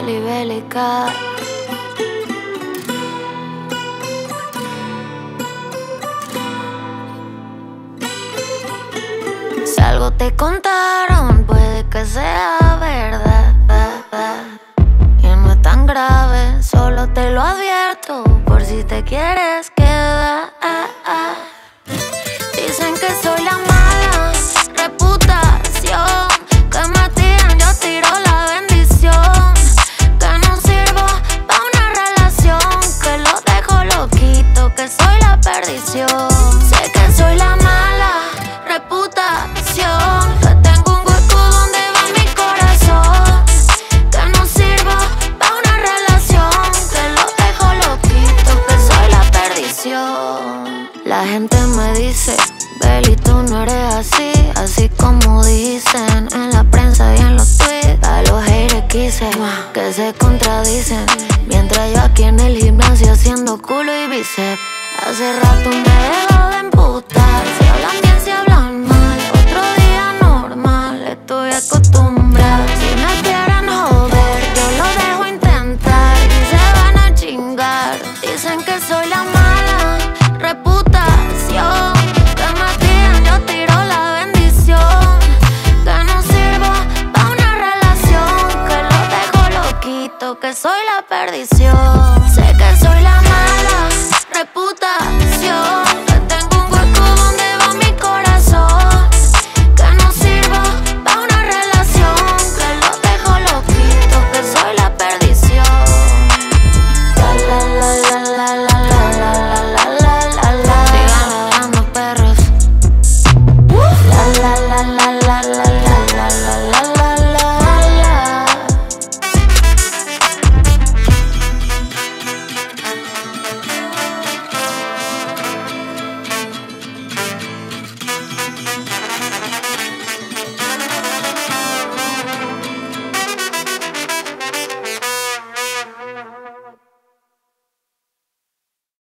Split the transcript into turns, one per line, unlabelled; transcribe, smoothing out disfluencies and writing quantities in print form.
y bélica. Si algo te contaron, puede que sea verdad. Y no es tan grave, solo te lo advierto por si te quieres quedar. Dicen que soy la mala reputación, que me tiran, yo tiro la bendición, que no sirvo pa' una relación, que lo dejo loquito, que soy la perdición. Sé que soy la mala reputación, que tengo un hueco donde va mi corazón, que no sirvo pa' una relación, que lo dejo loquito, que soy la perdición. La gente me dice, Beli, tú no eres así, así como dicen en la prensa y en los tweets. A los haters quise que se contradicen, mientras yo aquí en el gimnasio haciendo culo y bíceps. Hace rato me dejo de emputar, si hablan bien, si hablan mal, otro día normal, estoy acostumbrada. Si me quieren joder, yo lo dejo intentar y se van a chingar. Dicen que soy la mala reputación, que me tiran, yo tiro la bendición, que no sirvo pa' una relación, que lo dejo loquito, que soy la perdición.